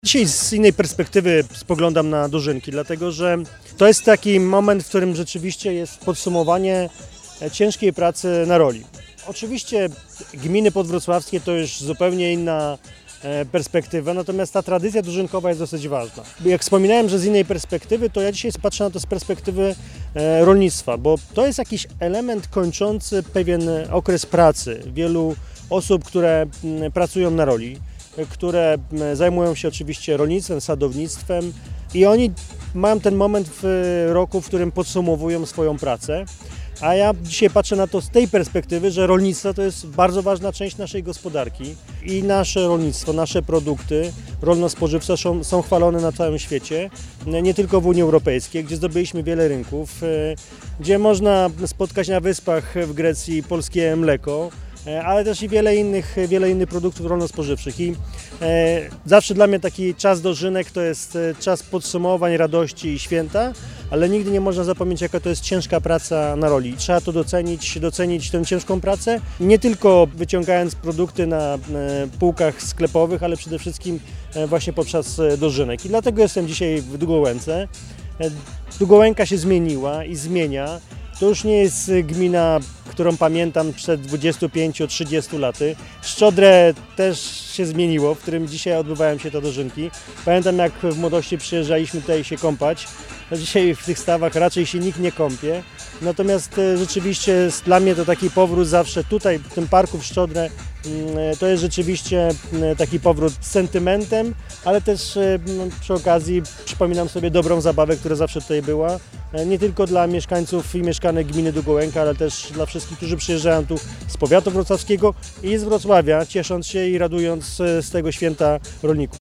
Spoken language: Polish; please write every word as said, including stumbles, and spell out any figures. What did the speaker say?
Dzisiaj z innej perspektywy spoglądam na dożynki, dlatego że to jest taki moment, w którym rzeczywiście jest podsumowanie ciężkiej pracy na roli. Oczywiście gminy podwrocławskie to już zupełnie inna perspektywa, natomiast ta tradycja dożynkowa jest dosyć ważna. Jak wspominałem, że z innej perspektywy, to ja dzisiaj patrzę na to z perspektywy rolnictwa, bo to jest jakiś element kończący pewien okres pracy wielu osób, które pracują na roli, które zajmują się oczywiście rolnictwem, sadownictwem i oni mają ten moment w roku, w którym podsumowują swoją pracę. A ja dzisiaj patrzę na to z tej perspektywy, że rolnictwo to jest bardzo ważna część naszej gospodarki i nasze rolnictwo, nasze produkty rolno-spożywcze są, są chwalone na całym świecie, nie tylko w Unii Europejskiej, gdzie zdobyliśmy wiele rynków, gdzie można spotkać na wyspach w Grecji polskie mleko, ale też i wiele innych, wiele innych produktów rolno-spożywczych. I e, zawsze dla mnie taki czas dożynek to jest czas podsumowań, radości i święta, ale nigdy nie można zapomnieć, jaka to jest ciężka praca na roli. Trzeba to docenić, docenić tę ciężką pracę, nie tylko wyciągając produkty na e, półkach sklepowych, ale przede wszystkim e, właśnie podczas dożynek. I dlatego jestem dzisiaj w Długołęce. E, Długołęka się zmieniła i zmienia. To już nie jest gmina, którą pamiętam przed dwudziestu pięciu trzydziestu laty. Szczodrę też się zmieniło, w którym dzisiaj odbywają się te dożynki. Pamiętam, jak w młodości przyjeżdżaliśmy tutaj się kąpać. No dzisiaj w tych stawach raczej się nikt nie kąpie. Natomiast rzeczywiście dla mnie to taki powrót zawsze tutaj, w tym parku w Szczodrę, to jest rzeczywiście taki powrót z sentymentem, ale też przy okazji przypominam sobie dobrą zabawę, która zawsze tutaj była. Nie tylko dla mieszkańców i mieszkanek gminy Długołęka, ale też dla wszystkich, którzy przyjeżdżają tu z powiatu wrocławskiego i z Wrocławia, ciesząc się i radując z tego święta rolników.